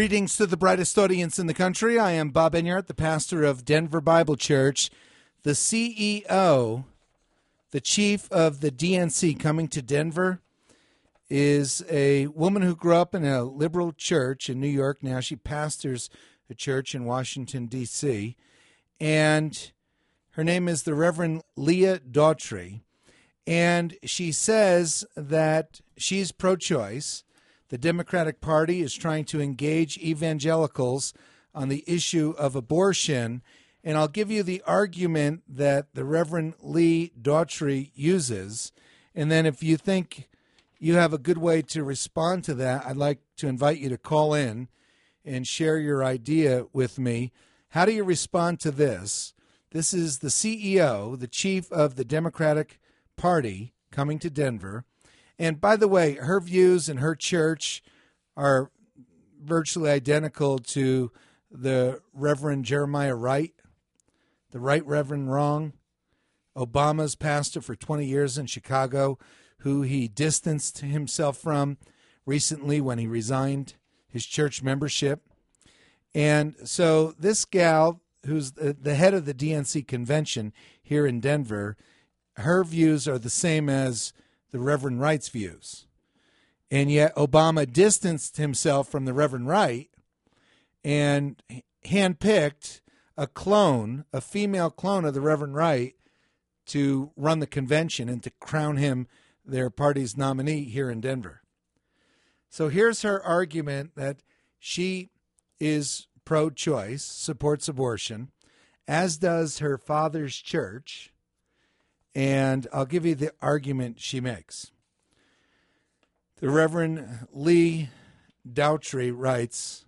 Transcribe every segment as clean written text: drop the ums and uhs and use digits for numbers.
Greetings to the brightest audience in the country. I am Bob Enyart, the pastor of Denver Bible Church. The CEO, the chief of the DNC coming to Denver, is a woman who grew up in a liberal church in New York. Now she pastors a church in Washington, D.C., and her name is the Reverend Leah Daughtry, and she says that she's pro-choice. The Democratic Party is trying to engage evangelicals on the issue of abortion, and I'll give you the argument that the Reverend Leah Daughtry uses, and then if you think you have a good way to respond to that, I'd like to invite you to call in and share your idea with me. How do you respond to this? This is the CEO, the chief of the Democratic Party, coming to Denver. And by the way, her views and her church are virtually identical to the Reverend Jeremiah Wright, the Right Reverend Wrong, Obama's pastor for 20 years in Chicago, who he distanced himself from recently when he resigned his church membership. And so this gal, who's the head of the DNC convention here in Denver, her views are the same as the Reverend Wright's views. And yet Obama distanced himself from the Reverend Wright and handpicked a clone, a female clone of the Reverend Wright, to run the convention and to crown him their party's nominee here in Denver. So here's her argument that she is pro-choice, supports abortion, as does her father's church, and I'll give you the argument she makes. The Reverend Leah Daughtry writes,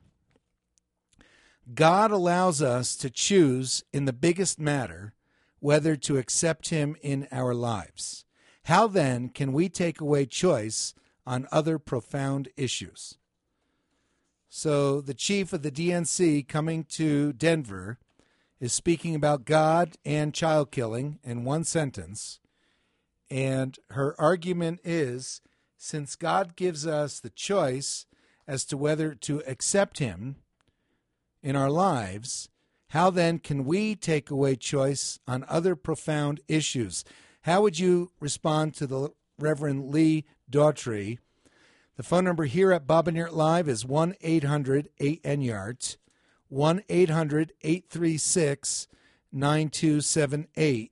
God allows us to choose in the biggest matter whether to accept him in our lives. How then can we take away choice on other profound issues? So the chief of the DNC coming to Denver is speaking about God and child killing in one sentence. And her argument is, since God gives us the choice as to whether to accept him in our lives, how then can we take away choice on other profound issues? How would you respond to the Reverend Leah Daughtry? The phone number here at Bob Enyart Live is 1-800-8-ENYART, 1-800-836-9278.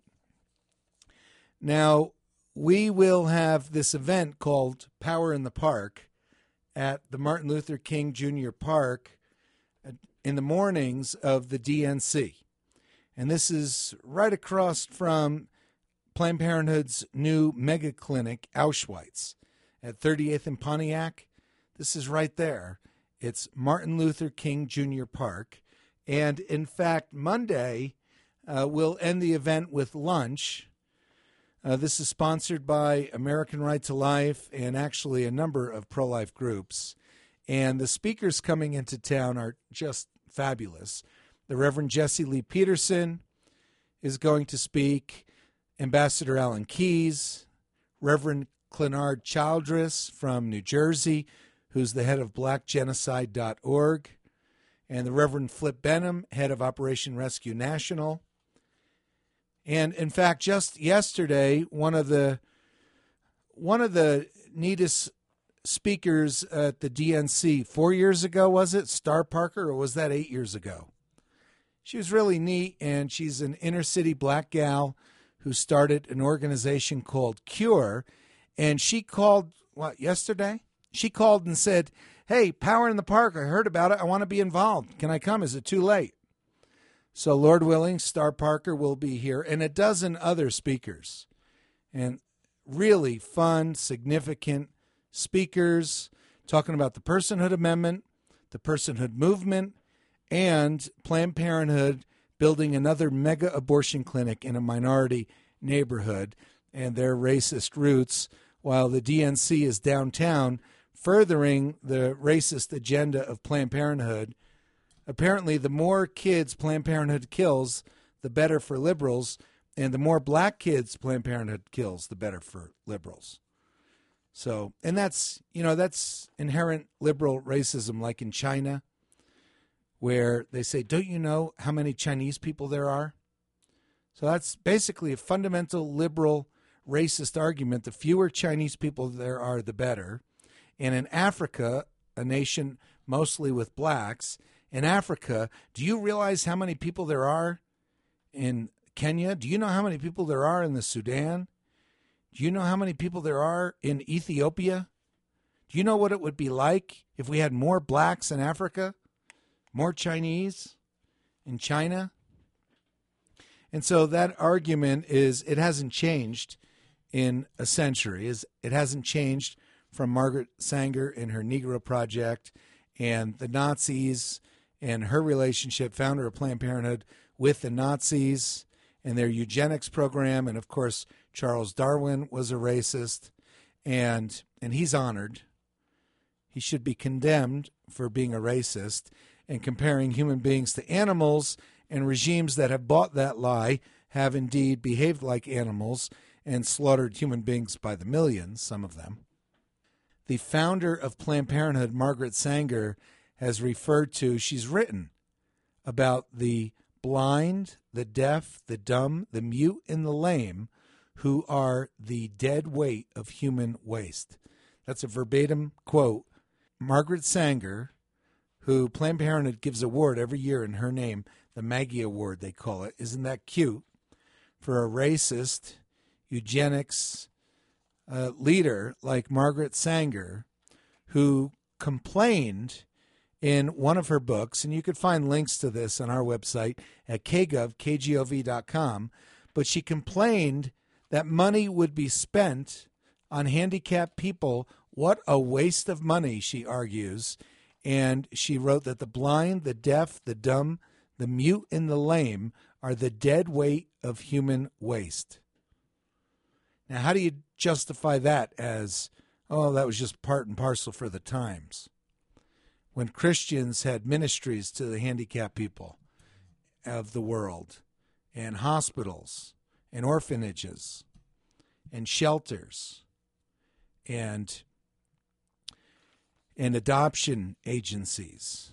Now, we will have this event called Power in the Park at the Martin Luther King Jr. Park in the mornings of the DNC. And this is right across from Planned Parenthood's new mega clinic, Auschwitz, at 38th and Pontiac. This is right there. It's Martin Luther King Jr. Park. And in fact, Monday, we'll end the event with lunch. This is sponsored by American Right to Life and actually a number of pro-life groups. And the speakers coming into town are just fabulous. The Reverend Jesse Lee Peterson is going to speak. Ambassador Alan Keyes, Reverend Clenard Childress from New Jersey, who's the head of blackgenocide.org, and the Reverend Flip Benham, head of Operation Rescue National. And in fact, just yesterday, one of the neatest speakers at the DNC 4 years ago, was it? Star Parker, or was that 8 years ago? She was really neat, and she's an inner city black gal who started an organization called CURE, and she called, yesterday? She called and said, hey, Power in the Park, I heard about it. I want to be involved. Can I come? Is it too late? So Lord willing, Star Parker will be here, and a dozen other speakers. And really fun, significant speakers talking about the Personhood Amendment, the Personhood Movement, and Planned Parenthood building another mega abortion clinic in a minority neighborhood and their racist roots, while the DNC is downtown furthering the racist agenda of Planned Parenthood. Apparently, the more kids Planned Parenthood kills, the better for liberals, and the more black kids Planned Parenthood kills, the better for liberals. So, and that's inherent liberal racism, like in China, where they say, don't you know how many Chinese people there are? So that's basically a fundamental liberal racist argument. The fewer Chinese people there are, the better. And in Africa, a nation mostly with blacks, in Africa, do you realize how many people there are in Kenya? Do you know how many people there are in the Sudan? Do you know how many people there are in Ethiopia? Do you know what it would be like if we had more blacks in Africa, more Chinese in China? And so that argument is, it hasn't changed in a century. It hasn't changed from Margaret Sanger and her Negro Project and the Nazis and her relationship, founder of Planned Parenthood, with the Nazis and their eugenics program. And, of course, Charles Darwin was a racist, and he's honored. He should be condemned for being a racist and comparing human beings to animals, and regimes that have bought that lie have indeed behaved like animals and slaughtered human beings by the millions, some of them. The founder of Planned Parenthood, Margaret Sanger, has referred to, she's written about the blind, the deaf, the dumb, the mute, and the lame, who are the dead weight of human waste. That's a verbatim quote. Margaret Sanger, who Planned Parenthood gives an award every year in her name, the Maggie Award they call it. Isn't that cute? For a racist, eugenics leader like Margaret Sanger, who complained in one of her books, and you could find links to this on our website at kgov.com, but she complained that money would be spent on handicapped people. What a waste of money, she argues. And she wrote that the blind, the deaf, the dumb, the mute, and the lame are the dead weight of human waste. Now, how do you justify that as, oh, that was just part and parcel for the times? When Christians had ministries to the handicapped people of the world, and hospitals, and orphanages, and shelters, and adoption agencies.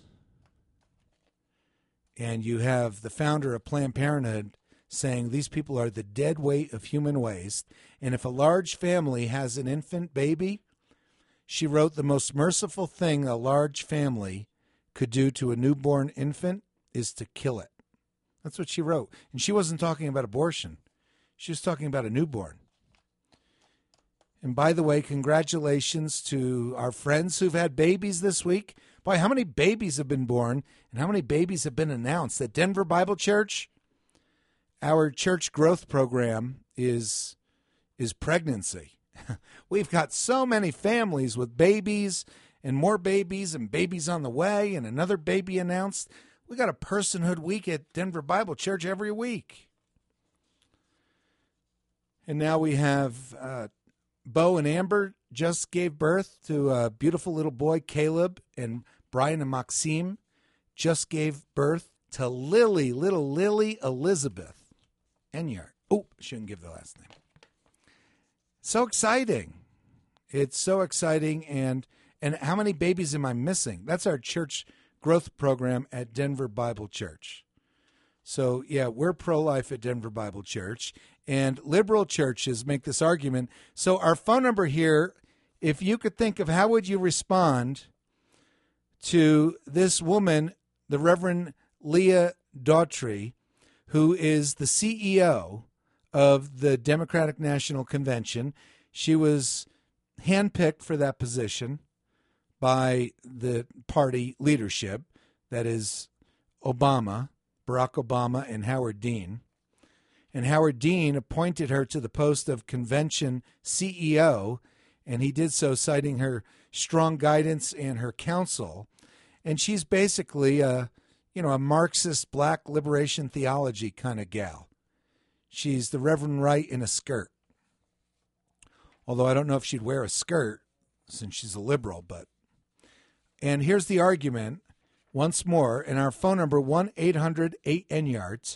And you have the founder of Planned Parenthood saying these people are the dead weight of human waste. And if a large family has an infant baby, she wrote, the most merciful thing a large family could do to a newborn infant is to kill it. That's what she wrote. And she wasn't talking about abortion. She was talking about a newborn. And by the way, congratulations to our friends who've had babies this week. Boy, how many babies have been born and how many babies have been announced? At Denver Bible Church, our church growth program is pregnancy. We've got so many families with babies and more babies and babies on the way and another baby announced. We got a personhood week at Denver Bible Church every week. And now we have Bo and Amber just gave birth to a beautiful little boy, Caleb, and Brian and Maxime just gave birth to little Lily Elizabeth Enyart. Oh, shouldn't give the last name. So exciting. It's so exciting. And how many babies am I missing? That's our church growth program at Denver Bible Church. So, yeah, we're pro-life at Denver Bible Church, and liberal churches make this argument. So our phone number here, if you could think of how would you respond to this woman, the Reverend Leah Daughtry, who is the CEO of the Democratic National Convention. She was handpicked for that position by the party leadership, that is Obama, Barack Obama, and Howard Dean. And Howard Dean appointed her to the post of convention CEO, and he did so citing her strong guidance and her counsel. And she's basically a Marxist black liberation theology kind of gal. She's the Reverend Wright in a skirt. Although I don't know if she'd wear a skirt since she's a liberal, but. And here's the argument once more, and our phone number, 1-800-8-NYARDS,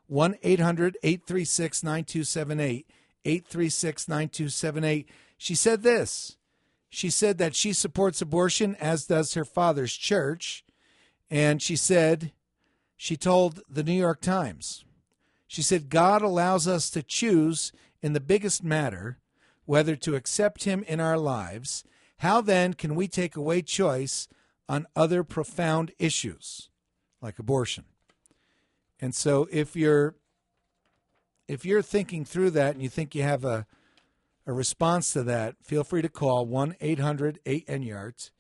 1-800-836-9278, 836-9278. She said this. She said that she supports abortion, as does her father's church, And she told the New York Times, she said, God allows us to choose in the biggest matter whether to accept him in our lives. How then can we take away choice on other profound issues like abortion? And so if you're thinking through that and you think you have a response to that, feel free to call 1-800-8NYARDS,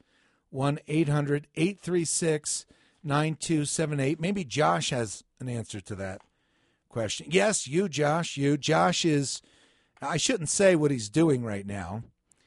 1-800-836-9278. Maybe Josh has an answer to that question. Yes, you, Josh. Josh is, I shouldn't say what he's doing right now.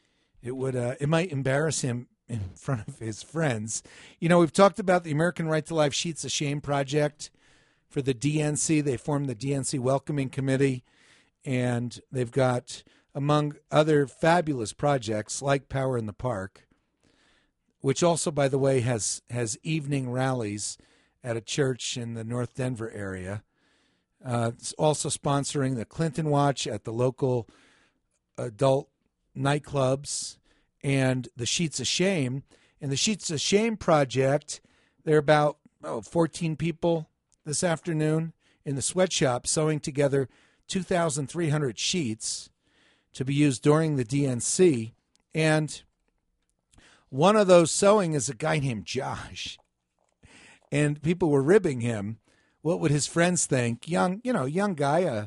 It might embarrass him in front of his friends. You know, we've talked about the American Right to Life Sheets of Shame Project for the DNC. They formed the DNC Welcoming Committee, and they've got, among other fabulous projects like Power in the Park, which also, by the way, has evening rallies at a church in the North Denver area. It's also sponsoring the Clinton Watch at the local adult nightclubs and the Sheets of Shame. And the Sheets of Shame Project, they're about 14 people this afternoon in the sweatshop sewing together 2,300 sheets to be used during the DNC. And one of those sewing is a guy named Josh. And people were ribbing him. What would his friends think? Young guy,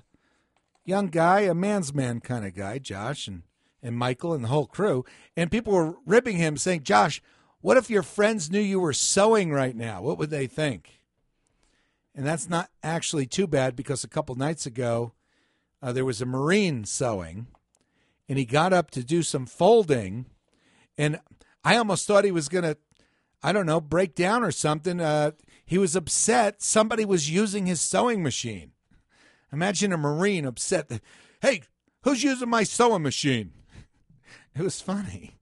a man's man kind of guy, Josh and Michael and the whole crew. And people were ribbing him, saying, Josh, what if your friends knew you were sewing right now? What would they think? And that's not actually too bad, because a couple nights ago, there was a Marine sewing, and he got up to do some folding, and I almost thought he was going to, break down or something. He was upset. Somebody was using his sewing machine. Imagine a Marine upset that, hey, who's using my sewing machine? It was funny.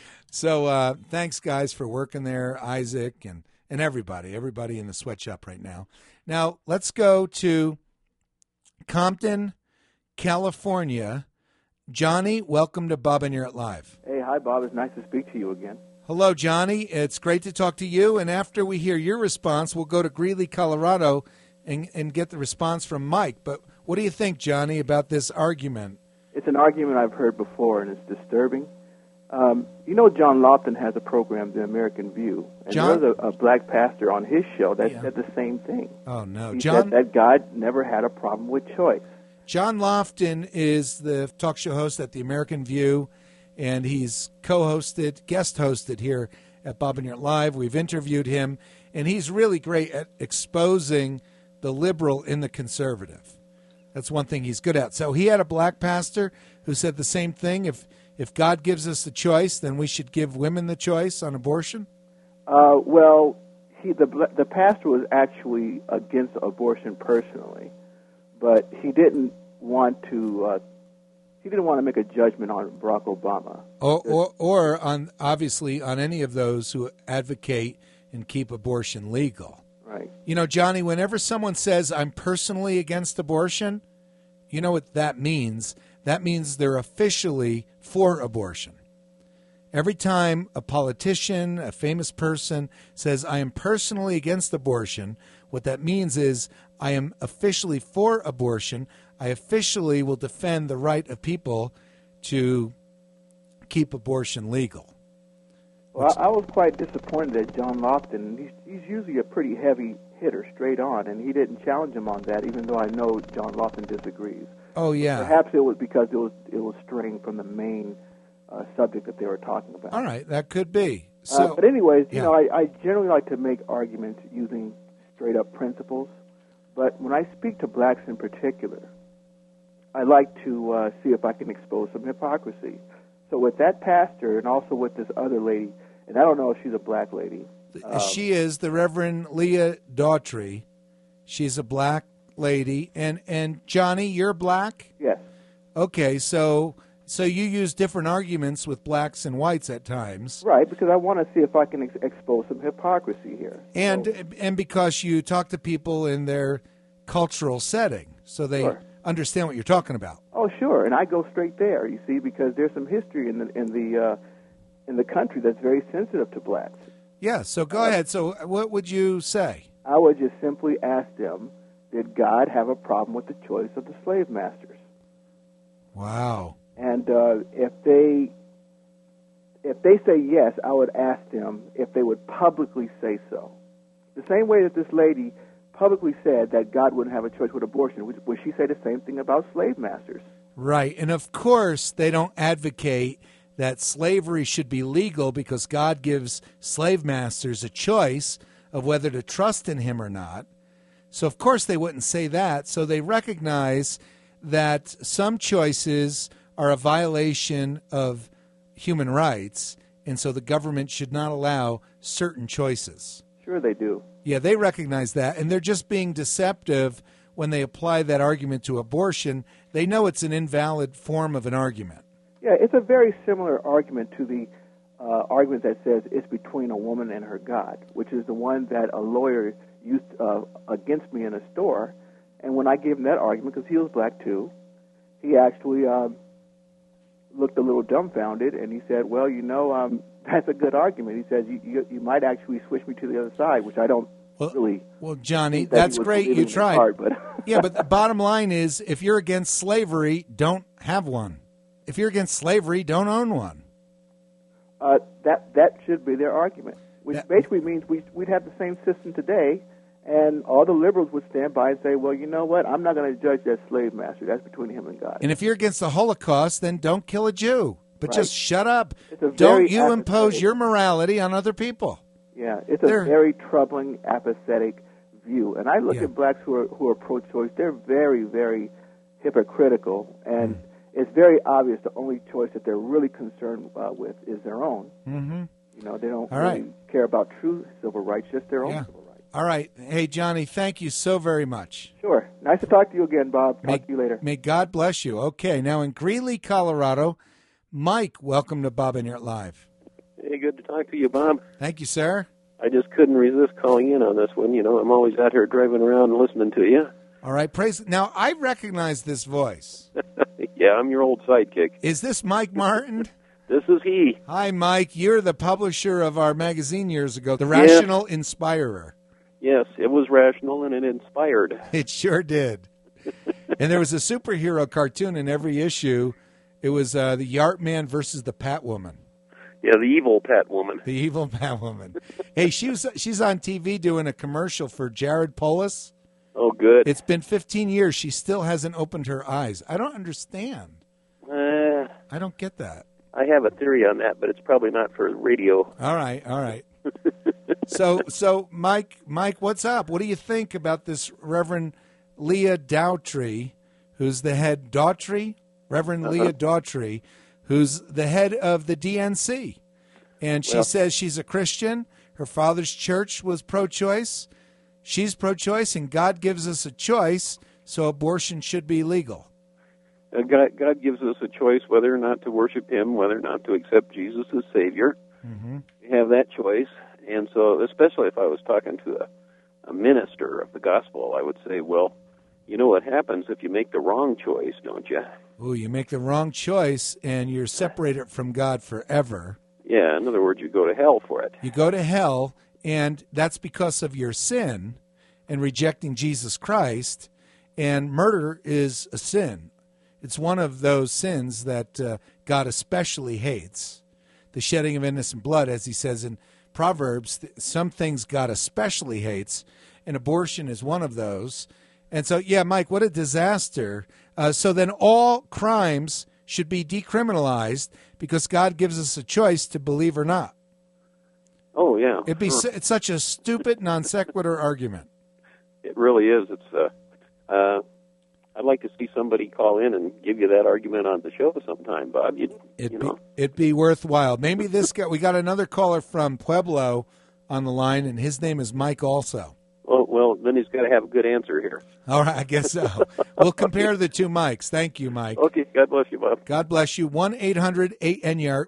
So thanks, guys, for working there, Isaac and everybody in the sweatshop right now. Now, let's go to Compton, California. Johnny, welcome to Bob and You're Live. Hey, hi, Bob. It's nice to speak to you again. Hello, Johnny. It's great to talk to you. And after we hear your response, we'll go to Greeley, Colorado, and get the response from Mike. But what do you think, Johnny, about this argument? It's an argument I've heard before, and it's disturbing. You know, John Lofton has a program, The American View, and there's a black pastor on his show that said the same thing. Oh, no. He said that God never had a problem with choice. John Lofton is the talk show host at The American View, and he's guest hosted here at Bob and You're Live. We've interviewed him, and he's really great at exposing the liberal in the conservative. That's one thing he's good at. So he had a black pastor who said the same thing. If God gives us the choice, then we should give women the choice on abortion? Well, the pastor was actually against abortion personally, but he didn't want to make a judgment on Barack Obama. Or on any of those who advocate and keep abortion legal. Right. You know, Johnny, whenever someone says, I'm personally against abortion, you know what that means? That means they're officially for abortion. Every time a politician, a famous person says, I am personally against abortion, what that means is I am officially for abortion. I officially will defend the right of people to keep abortion legal. Well, I was quite disappointed at John Lofton. He's usually a pretty heavy hitter, straight on, and he didn't challenge him on that, even though I know John Lofton disagrees. Oh, yeah. Perhaps it was because it was straying from the main subject that they were talking about. All right, that could be. But anyways, you know, I generally like to make arguments using straight-up principles, but when I speak to blacks in particular, I like to see if I can expose some hypocrisy. So with that pastor and also with this other lady, and I don't know if she's a black lady. She is the Reverend Leah Daughtry. She's a black lady. And Johnny, you're black? Yes. Okay, so you use different arguments with blacks and whites at times. Right, because I want to see if I can expose some hypocrisy here. And because you talk to people in their cultural setting, so they understand what you're talking about. Oh, sure, and I go straight there, you see, because there's some history in the country that's very sensitive to blacks. Yeah, so go ahead. So what would you say? I would just simply ask them, did God have a problem with the choice of the slave masters? Wow. And if they say yes, I would ask them if they would publicly say so. The same way that this lady publicly said that God wouldn't have a choice with abortion, would she say the same thing about slave masters? Right. And of course, they don't advocate that slavery should be legal because God gives slave masters a choice of whether to trust in him or not. So, of course, they wouldn't say that. So they recognize that some choices are a violation of human rights, and so the government should not allow certain choices. Sure they do. Yeah, they recognize that, and they're just being deceptive when they apply that argument to abortion. They know it's an invalid form of an argument. Yeah, it's a very similar argument to the argument that says it's between a woman and her God, which is the one that a lawyer used against me in a store. And when I gave him that argument, because he was black too, he actually looked a little dumbfounded, and he said, well, that's a good argument. He says, you might actually switch me to the other side, which I don't really... Well, Johnny, that's great. You tried. Part, but yeah, but the bottom line is, if you're against slavery, don't have one. If you're against slavery, don't own one. That should be their argument, which basically means we'd have the same system today, and all the liberals would stand by and say, well, you know what, I'm not going to judge that slave master. That's between him and God. And if you're against the Holocaust, then don't kill a Jew. But just shut up. Don't you impose your morality on other people. Yeah, it's a very troubling, apathetic view. And I look at blacks who are pro-choice. They're very, very hypocritical, and it's very obvious the only choice that they're really concerned with is their own. Mm-hmm. They don't really care about true civil rights, just their own civil rights. All right. Hey, Johnny, thank you so very much. Sure. Nice to talk to you again, Bob. Talk to you later. May God bless you. Okay, now in Greeley, Colorado, Mike, welcome to Bob Enyart Live. Hey, good to talk to you, Bob. Thank you, sir. I just couldn't resist calling in on this one. I'm always out here driving around and listening to you. All right, praise. Now, I recognize this voice. Yeah, I'm your old sidekick. Is this Mike Martin? This is he. Hi, Mike. You're the publisher of our magazine years ago, The Rational Inspirer. Yes, it was rational and it inspired. It sure did. And there was a superhero cartoon in every issue. It was the Yart Man versus the Pat Woman. Yeah, the evil Pat Woman. The evil Pat Woman. Hey, she's on TV doing a commercial for Jared Polis. Oh, good. It's been 15 years. She still hasn't opened her eyes. I don't understand. I don't get that. I have a theory on that, but it's probably not for radio. All right. So, Mike, what's up? What do you think about this Reverend Leah Daughtry, who's the head Reverend Leah Daughtry, who's the head of the DNC? And she says she's a Christian. Her father's church was pro-choice. She's pro-choice, and God gives us a choice, so abortion should be legal. God gives us a choice whether or not to worship him, whether or not to accept Jesus as Savior. Mm-hmm. We have that choice. And so, especially if I was talking to a minister of the gospel, I would say, well, you know what happens if you make the wrong choice, don't you? Ooh, you make the wrong choice, and you're separated from God forever. Yeah, in other words, you go to hell for it. You go to hell, and that's because of your sin and rejecting Jesus Christ, and murder is a sin. It's one of those sins that God especially hates. The shedding of innocent blood, as he says in Proverbs, some things God especially hates, and abortion is one of those. And so, yeah, Mike, what a disaster. So then all crimes should be decriminalized because God gives us a choice to believe or not. Oh, yeah. It's such a stupid non sequitur argument. It really is. I'd like to see somebody call in and give you that argument on the show sometime, Bob. It'd be worthwhile. Maybe this guy. We got another caller from Pueblo on the line, and his name is Mike also. Well, then he's got to have a good answer here. All right, I guess so. We'll compare the two Mikes. Thank you, Mike. Okay, God bless you, Bob. God bless you. 1-800-8-ENYART,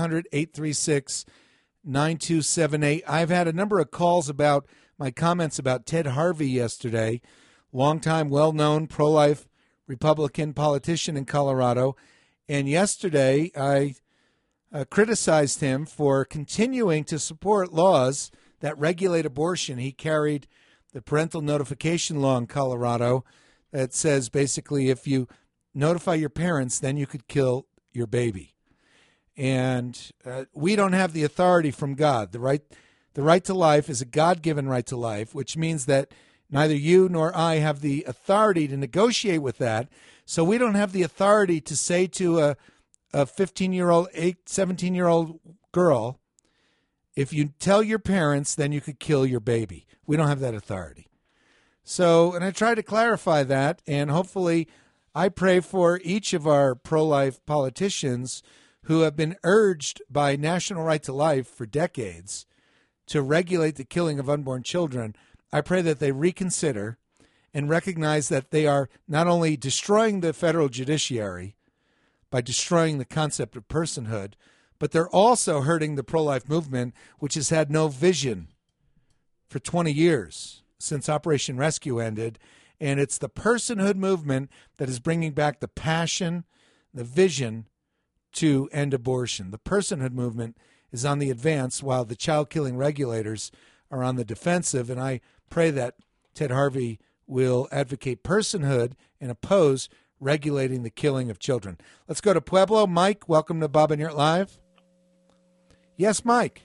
1-800-836-9278. I've had a number of calls about my comments about Ted Harvey yesterday, longtime, well-known pro-life Republican politician in Colorado. And yesterday, I criticized him for continuing to support laws that regulate abortion. He carried the parental notification law in Colorado that says basically if you notify your parents, then you could kill your baby. And we don't have the authority from God. The right to life is a God-given right to life, which means that neither you nor I have the authority to negotiate with that. So we don't have the authority to say to a 15-year-old, 17-year-old girl, if you tell your parents, then you could kill your baby. We don't have that authority. So, and I try to clarify that, and hopefully I pray for each of our pro-life politicians who have been urged by National Right to Life for decades to regulate the killing of unborn children. I pray that they reconsider and recognize that they are not only destroying the federal judiciary by destroying the concept of personhood, but they're also hurting the pro-life movement, which has had no vision for 20 years since Operation Rescue ended. And it's the personhood movement that is bringing back the passion, the vision to end abortion. The personhood movement is on the advance while the child-killing regulators are on the defensive. And I pray that Ted Harvey will advocate personhood and oppose regulating the killing of children. Let's go to Pueblo. Mike, welcome to Bob and Yurt Live. Yes, Mike.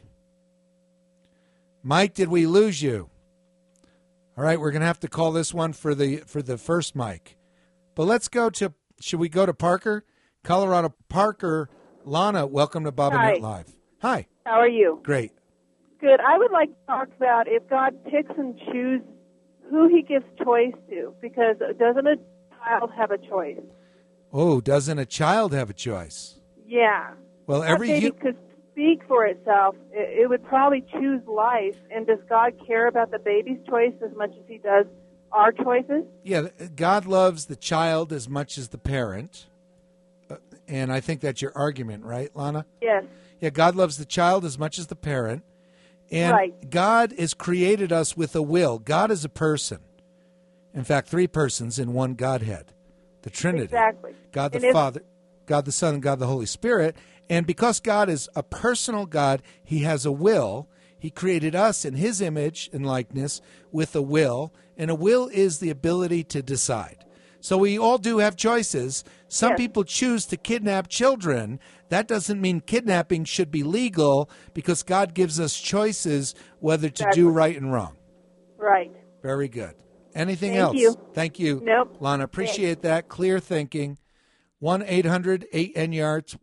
Mike, did we lose you? All right, we're going to have to call this one for the first Mike. But let's go to, should we go to Parker? Colorado. Parker, Lana, welcome to Bob and Yurt Live. Hi. How are you? Great. Good. I would like to talk about if God picks and chooses who he gives choice to, because doesn't a child have a choice? Oh, doesn't a child have a choice? Yeah. Well, every baby could speak for itself. It would probably choose life. And does God care about the baby's choice as much as he does our choices? Yeah, God loves the child as much as the parent. And I think that's your argument, right, Lana? Yes. Yeah, God loves the child as much as the parent. And right. God has created us with a will. God is a person. In fact, three persons in one Godhead, the Trinity. Exactly. God the Father, God the Son, and God the Holy Spirit. And because God is a personal God, he has a will. He created us in his image and likeness with a will. And a will is the ability to decide. So we all do have choices. Some yes. people choose to kidnap children. That doesn't mean kidnapping should be legal because God gives us choices whether to do right and wrong. Right. Very good. Anything Thank else? You. Thank you. Nope. Lana, appreciate that. Clear thinking. 1-800-8-NYARDS,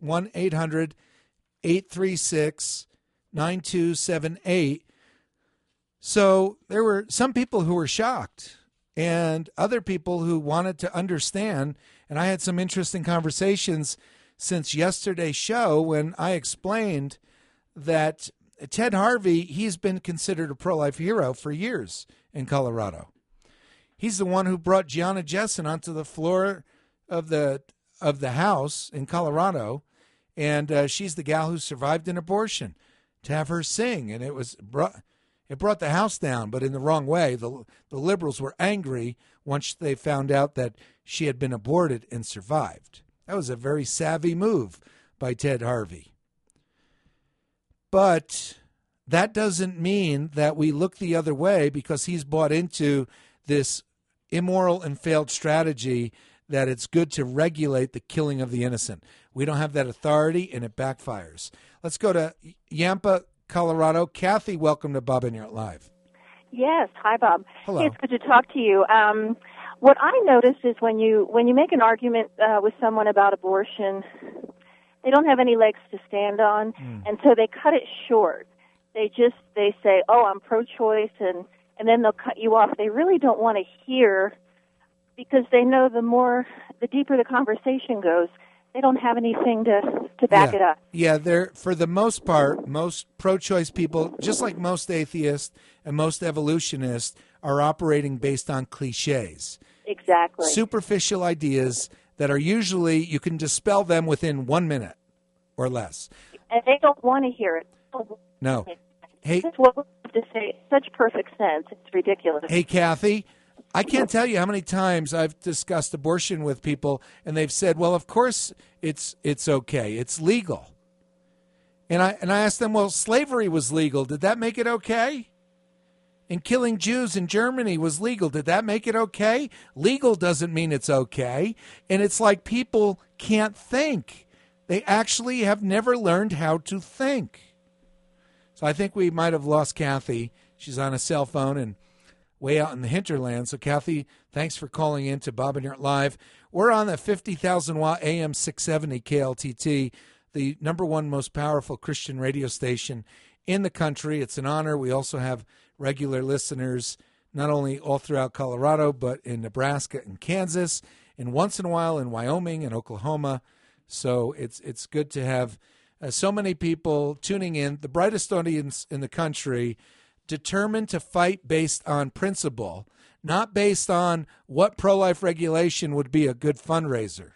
1-800-836-9278. So there were some people who were shocked and other people who wanted to understand. And I had some interesting conversations since yesterday's show when I explained that Ted Harvey, he's been considered a pro-life hero for years in Colorado. He's the one who brought Gianna Jessen onto the floor of the House in Colorado, and she's the gal who survived an abortion. To have her sing, and it brought the House down, but in the wrong way. The liberals were angry once they found out that she had been aborted and survived. That was a very savvy move by Ted Harvey. But that doesn't mean that we look the other way because he's bought into this immoral and failed strategy that it's good to regulate the killing of the innocent. We don't have that authority, and it backfires. Let's go to Yampa, Colorado. Kathy, welcome to Bob and Yurt Live. Yes. Hi, Bob. Hello. Hey, it's good to talk to you. What I notice is when you make an argument with someone about abortion, they don't have any legs to stand on, and so they cut it short. They say, "Oh, I'm pro-choice," and then they'll cut you off. They really don't want to hear because they know the deeper the conversation goes, they don't have anything to back it up. Yeah, they're, for the most part, most pro-choice people, just like most atheists and most evolutionists, are operating based on cliches. Exactly. Superficial ideas that are usually, you can dispel them within 1 minute or less. And they don't want to hear it. No. Hey, that's what we have to say. Such perfect sense. It's ridiculous. Hey, Kathy, I can't tell you how many times I've discussed abortion with people, and they've said, well, of course it's okay. It's legal. And I asked them, well, slavery was legal. Did that make it okay? And killing Jews in Germany was legal. Did that make it okay? Legal doesn't mean it's okay. And it's like people can't think. They actually have never learned how to think. So I think we might have lost Kathy. She's on a cell phone and way out in the hinterland. So, Kathy, thanks for calling in to Bob and Yurt Live. We're on the 50,000-watt AM 670 KLTT, the number one most powerful Christian radio station in the country. It's an honor. We also have regular listeners not only all throughout Colorado, but in Nebraska and Kansas, and once in a while in Wyoming and Oklahoma. So it's good to have so many people tuning in, the brightest audience in the country, determined to fight based on principle, not based on what pro-life regulation would be a good fundraiser.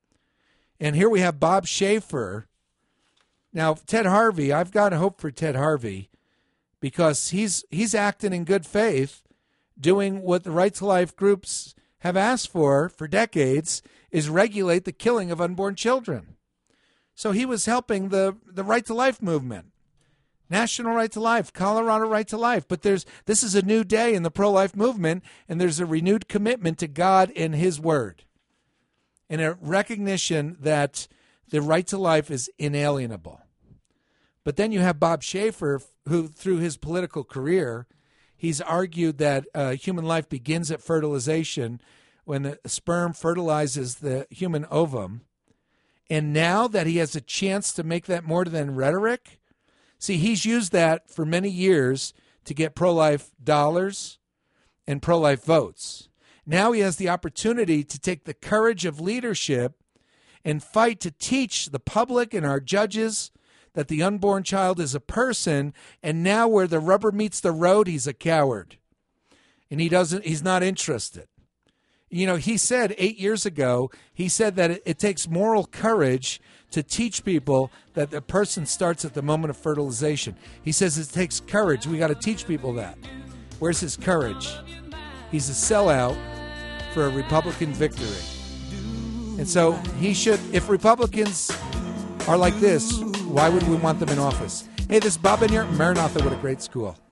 And here we have Bob Schaefer. Now, Ted Harvey, I've got hope for Ted Harvey because he's acting in good faith, doing what the Right to Life groups have asked for decades, is regulate the killing of unborn children. So he was helping the Right to Life movement, National Right to Life, Colorado Right to Life. But this is a new day in the pro-life movement, and there's a renewed commitment to God and His Word, and a recognition that the right to life is inalienable. But then you have Bob Schaefer, who, through his political career, he's argued that human life begins at fertilization when the sperm fertilizes the human ovum. And now that he has a chance to make that more than rhetoric, see, he's used that for many years to get pro-life dollars and pro-life votes. Now he has the opportunity to take the courage of leadership and fight to teach the public and our judges that the unborn child is a person, and now where the rubber meets the road, he's a coward. And he's not interested. You know, he said 8 years ago, he said that it takes moral courage to teach people that the person starts at the moment of fertilization. He says it takes courage. We got to teach people that. Where's his courage? He's a sellout for a Republican victory. And so he should, if Republicans are like this, why would we want them in office? Hey, this is Bob and Yurt, Maranatha, what a great school.